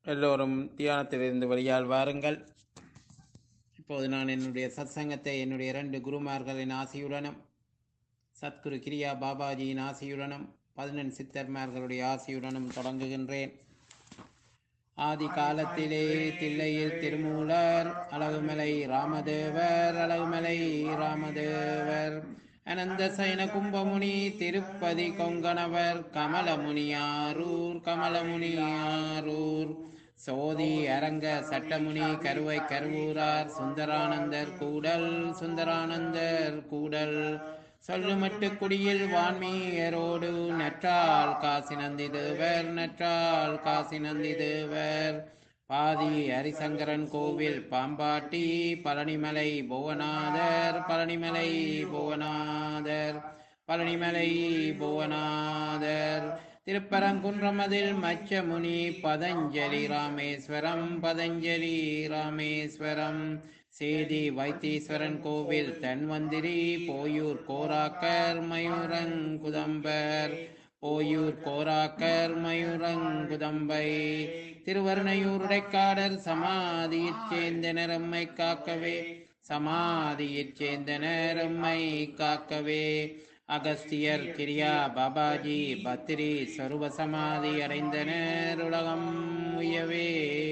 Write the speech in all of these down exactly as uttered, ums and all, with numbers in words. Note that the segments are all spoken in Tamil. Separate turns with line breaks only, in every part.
எல்லோரும் தியானத்திலிருந்து வெளியால் வாருங்கள். இப்போது நான் என்னுடைய சத்சங்கத்தை என்னுடைய இரண்டு குருமார்களின் ஆசியுடனும் சத்குரு கிரியா பாபாஜியின் ஆசியுடனும் பதினெண் சித்தர்மார்களுடைய ஆசியுடனும் தொடங்குகின்றேன். ஆதி காலத்திலே தில்லையில் திருமூலர் அழகுமலை ராமதேவர் அழகுமலை ராமதேவர் அனந்த சயன கும்பமுனி திருப்பதி கொங்கணவர் கமலமுனியாரூர் கமலமுனியாரூர் சோதி அரங்க சட்டமுனி கருவை கருவூரார் சுந்தரானந்தர் கூடல் சுந்தரானந்தர் கூடல் சொல்லுமட்டு குடியில் வான்மீயரோடு நற்றால் காசி நந்தி தேவர் நற்றால் காசி நந்தி தேவர் பாதி ஹரிசங்கரன் கோவில் பாம்பாட்டி பழனிமலை புவனாதர் பழனிமலை புவனாதர் பழனிமலை புவனாதர் திருப்பரங்குன்றமதில் மச்சமுனி பதஞ்சலி ராமேஸ்வரம் பதஞ்சலி ராமேஸ்வரம் சேதி வைத்தீஸ்வரன் கோவில் தன்வந்திரி போயூர் கோராக்கர் மயூரங்குதம்பர் போயூர் கோராக்கர் மயூரங்குதம்பை திருவருணையூர் உடைக்காடர் சமாதியைச் சேர்ந்தனர் எம்மை காக்கவே சமாதியைச் சேர்ந்தனர் எம்மை காக்கவே அகஸ்தியர் கிரியா பாபாஜி பத்திரி சொருப சமாதி அடைந்தனர் உலகம் உயவே.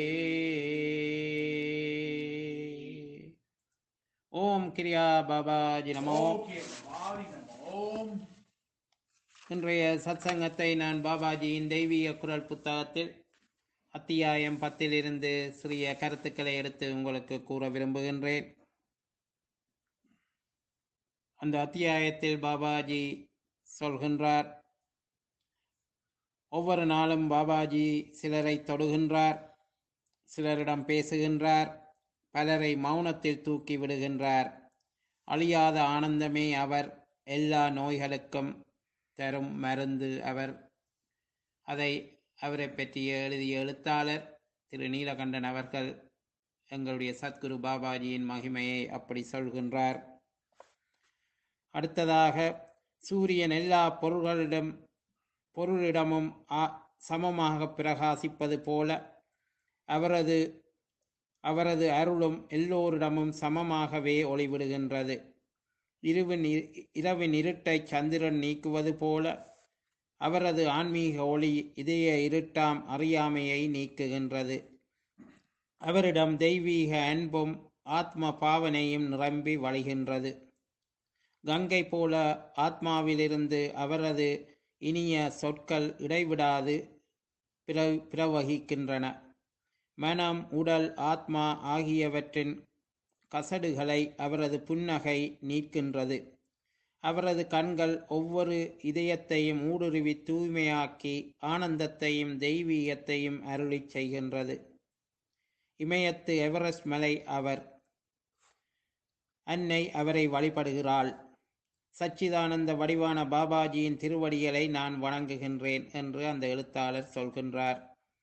ஓம் கிரியா பாபாஜி நமோ. இன்றைய சத்சங்கத்தை நான் பாபாஜியின் தெய்வீக குரல் புத்தகத்தில் அத்தியாயம் பத்திலிருந்து சிறிய கருத்துக்களை எடுத்து உங்களுக்கு கூற விரும்புகின்றேன். அந்த அத்தியாயத்தில் பாபாஜி சொல்கின்றார், ஒவ்வொரு நாளும் பாபாஜி சிலரை தொடுகின்றார், சிலரிடம் பேசுகின்றார், பலரை மௌனத்தில் தூக்கி விடுகின்றார். அழியாத ஆனந்தமே அவர், எல்லா நோய்களுக்கும் தரும் மருந்து அவர். அதை அவரை பற்றிய எழுதிய எழுத்தாளர் திரு நீலகண்டன் அவர்கள் எங்களுடைய சத்குரு பாபாஜியின் மகிமையை அப்படி சொல்கின்றார். அடுத்ததாக, சூரியன் எல்லா பொருள்களிடம் பொருளிடமும் சமமாக பிரகாசிப்பது போல அவரது அவரது அருளும் எல்லோரிடமும் சமமாகவே ஒளிவிடுகின்றது. இருவின் இரவின் இருட்டை சந்திரன் நீக்குவது போல அவரது ஆன்மீக ஒளி இதய இருட்டாம் அறியாமையை நீக்குகின்றது. அவரிடம் தெய்வீக அன்பும் ஆத்ம பாவனையும் நிரம்பி வழிகின்றது. கங்கை போல ஆத்மாவிலிருந்து அவரது இனிய சொற்கள் இடைவிடாது பிர பிரவகிக்கின்றன. மனம், உடல், ஆத்மா ஆகியவற்றின் கசடுகளை அவரது புன்னகை நீக்கின்றது. அவரது கண்கள் ஒவ்வொரு இதயத்தையும் ஊடுருவி தூய்மையாக்கி ஆனந்தத்தையும் தெய்வீகத்தையும் அருளி செய்கின்றது. இமயத்து எவரெஸ்ட் மலை அவர். அன்னை அவரை வழிபடுகிறாள். சச்சிதானந்த வடிவான பாபாஜியின் திருவடிகளை நான் வணங்குகின்றேன் என்று அந்த எழுத்தாளர் சொல்கின்றார்.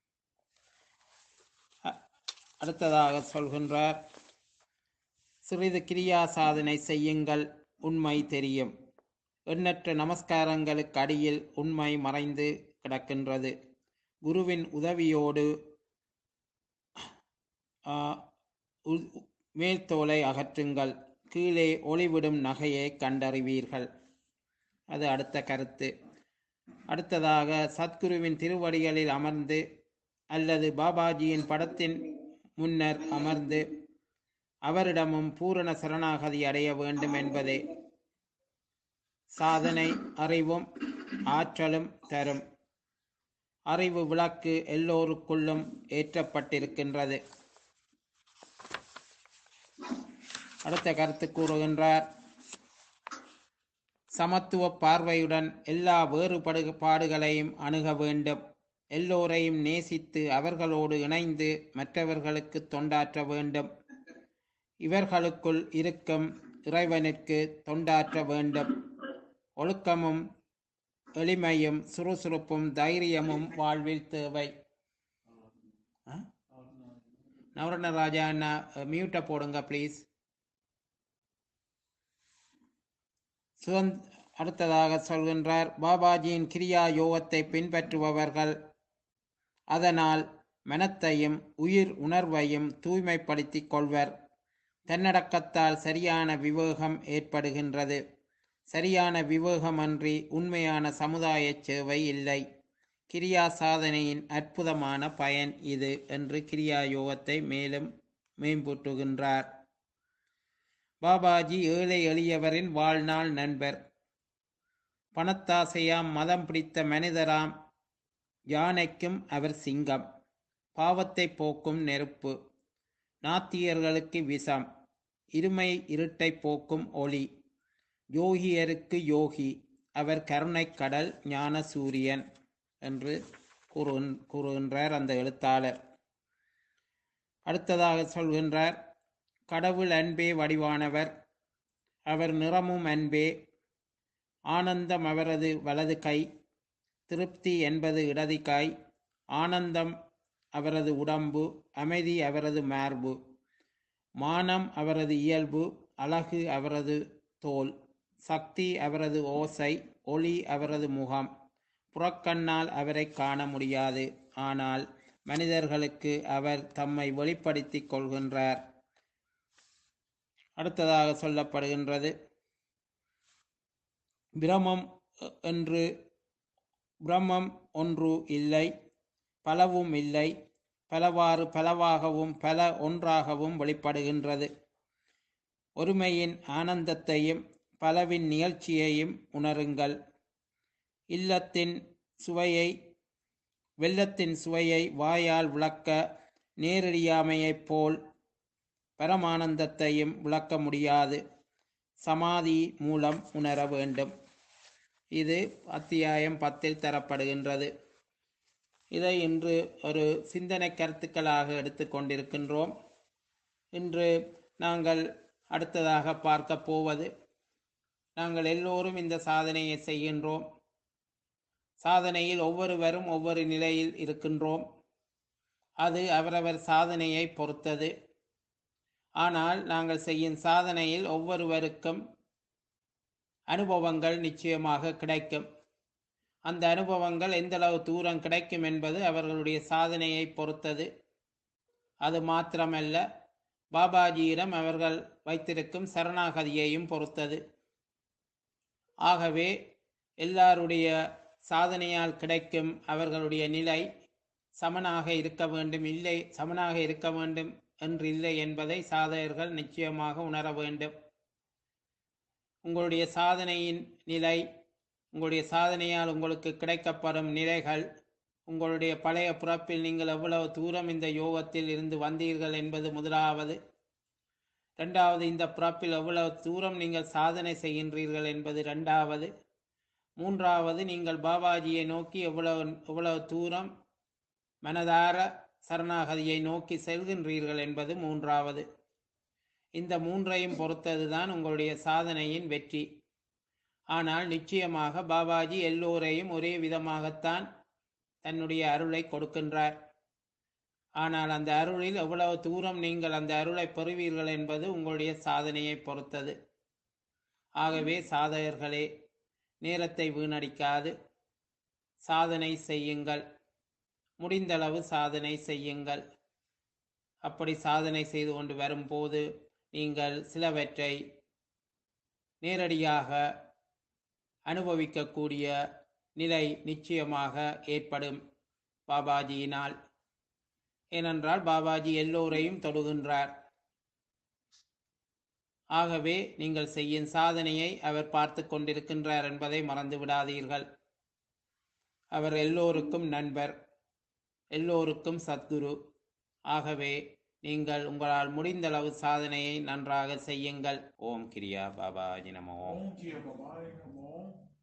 அடுத்ததாக சொல்கின்றார், சிறிது கிரியா சாதனை செய்யுங்கள், உண்மை தெரியும். எண்ணற்ற நமஸ்காரங்களுக்கு அடியில் உண்மை மறைந்து கிடக்கின்றது. குருவின் உதவியோடு மேல்தோலை அகற்றுங்கள், கீழே ஒளிவிடும் நகையை கண்டறிவீர்கள். அது அடுத்த கருத்து. அடுத்ததாக, சத்குருவின் திருவடிகளில் அமர்ந்து அல்லது பாபாஜியின் படத்தின் முன்னர் அமர்ந்து அவரிடமும் பூரண சரணாகதி அடைய வேண்டும் என்பதே சாதனை. அறிவும் ஆற்றலும் தரும். அறிவு விளக்கு எல்லோருக்குள்ளும் ஏற்றப்பட்டிருக்கின்றது. அடுத்த கருத்து கூறுகின்றார், சமத்துவ பார்வையுடன் எல்லா வேறுபாடுகளையும் அணுக வேண்டும். எல்லோரையும் நேசித்து அவர்களோடு இணைந்து மற்றவர்களுக்கு தொண்டாற்ற வேண்டும். இவர்களுக்குள் இருக்கும் இறைவனுக்கு தொண்டாற்ற வேண்டும். ஒழுக்கமும் எளிமையும் சுறுசுறுப்பும் தைரியமும் வாழ்வில் தேவை. நவரத்னராஜா அண்ணா மியூட்டை போடுங்க ப்ளீஸ். சுதந் அடுத்ததாக சொல்கின்றார், பாபாஜியின் கிரியா யோகத்தை பின்பற்றுபவர்கள் அதனால் மனத்தையும் உயிர் உணர்வையும் தூய்மைப்படுத்திக் கொள்வர். தன்னடக்கத்தால் சரியான விவேகம் ஏற்படுகின்றது. சரியான விவேகமன்றி உண்மையான சமுதாய சேவை இல்லை. கிரியா சாதனையின் அற்புதமான பயன் இது என்று கிரியா யோகத்தை மேலும் மேம்பூட்டுகின்றார். பாபாஜி ஏழை எளியவரின் வாழ்நாள் நண்பர். பணத்தாசையாம் மதம் பிடித்த மனிதராம் யானைக்கும் அவர் சிங்கம். பாவத்தை போக்கும் நெருப்பு. நாத்தியர்களுக்கு விஷம். இருமை இருட்டை போக்கும் ஒளி. யோகியருக்கு யோகி. அவர் கருணைக் கடல், ஞான சூரியன் என்று கூறுகின்றார் அந்த எழுத்தாளர். அடுத்ததாக சொல்கின்றார், கடவுள் அன்பே வடிவானவர். அவர் நிறமும் அன்பே. ஆனந்தம் அவரது வலது கை. திருப்தி என்பது இடது கை. ஆனந்தம் அவரது உடம்பு. அமைதி அவரது மார்பு. மானம் அவரது இயல்பு. அழகு அவரது தோல். சக்தி அவரது ஓசை. ஒளி அவரது முகம். புறக்கண்ணால் அவரை காண முடியாது. ஆனால் மனிதர்களுக்கு அவர் தம்மை வெளிப்படுத்தி கொள்கின்றார். அடுத்ததாக சொல்லப்படுகின்றது, பிரமம் என்று பிரம்மம் ஒன்று இல்லை, பலவும் இல்லை, பலவாறு பலவாகவும் பல ஒன்றாகவும் வெளிப்படுகின்றது. ஒருமையின் ஆனந்தத்தையும் பலவின் நிகழ்ச்சியையும் உணருங்கள். இல்லத்தின் சுவையை வெள்ளத்தின் சுவையை வாயால் விளக்க நேரடியாமையைப் போல் பரமானந்தத்தையும் விளக்க முடியாது. சமாதி மூலம் உணர வேண்டும். இது அத்தியாயம் பத்தில் தரப்படுகின்றது. இதை இன்று ஒரு சிந்தனை கருத்துக்களாக எடுத்துக்கொண்டிருக்கின்றோம். இன்று நாங்கள் அடுத்ததாக பார்க்க போவது, நாங்கள் எல்லோரும் இந்த சாதனையை செய்கின்றோம். சாதனையில் ஒவ்வொருவரும் ஒவ்வொரு நிலையில் இருக்கின்றோம். அது அவரவர் சாதனையை பொறுத்தது. ஆனால் நாங்கள் செய்யும் சாதனையில் ஒவ்வொருவருக்கும் அனுபவங்கள் நிச்சயமாக கிடைக்கும். அந்த அனுபவங்கள் எந்தளவு தூரம் கிடைக்கும் என்பது அவர்களுடைய சாதனையை பொறுத்தது. அது மாத்திரமல்ல, பாபாஜியிடம் அவர்கள் வைத்திருக்கும் சரணாகதியையும் பொறுத்தது. ஆகவே எல்லாருடைய சாதனையால் கிடைக்கும் அவர்களுடைய நிலை சமனாக இருக்க வேண்டும் இல்லை சமனாக இருக்க வேண்டும் என்று இல்லை என்பதை சாதகர்கள் நிச்சயமாக உணர வேண்டும். உங்களுடைய சாதனையின் நிலை, உங்களுடைய சாதனையால் உங்களுக்கு கிடைக்கப்படும் நிலைகள், உங்களுடைய பழைய பிறப்பில் நீங்கள் எவ்வளவு தூரம் இந்த யோகத்தில் இருந்து வந்தீர்கள் என்பது முதலாவது. இரண்டாவது, இந்த பிறப்பில் எவ்வளவு தூரம் நீங்கள் சாதனை செய்கின்றீர்கள் என்பது இரண்டாவது. மூன்றாவது, நீங்கள் பாபாஜியை நோக்கி எவ்வளவு எவ்வளவு தூரம் மனதார சரணாகதியை நோக்கி செல்கின்றீர்கள் என்பது மூன்றாவது. இந்த மூன்றையும் பொறுத்ததுதான் உங்களுடைய சாதனையின் வெற்றி. ஆனால் நிச்சயமாக பாபாஜி எல்லோரையும் ஒரே விதமாகத்தான் தன்னுடைய அருளை கொடுக்கின்றார். ஆனால் அந்த அருளில் எவ்வளவு தூரம் நீங்கள் அந்த அருளை பெறுவீர்கள் என்பது உங்களுடைய சாதனையை பொறுத்தது. ஆகவே சாதகர்களே, நேரத்தை வீணடிக்காது சாதனை செய்யுங்கள். முடிந்தளவு சாதனை செய்யுங்கள். அப்படி சாதனை செய்து கொண்டு வரும்போது நீங்கள் சிலவற்றை நேரடியாக அனுபவிக்கக்கூடிய நிலை நிச்சயமாக ஏற்படும் பாபாஜியினால். ஏனென்றால் பாபாஜி எல்லோரையும் தொடுகின்றார். ஆகவே நீங்கள் செய்யும் சாதனையை அவர் பார்த்து கொண்டிருக்கின்றார் என்பதை மறந்து விடாதீர்கள். அவர் எல்லோருக்கும் நண்பர், எல்லோருக்கும் சத்குரு. ஆகவே நீங்கள் உங்களால் முடிந்தளவு சாதனையை நன்றாக செய்யுங்கள். ஓம் கிரியா பாபாஜி நமோ.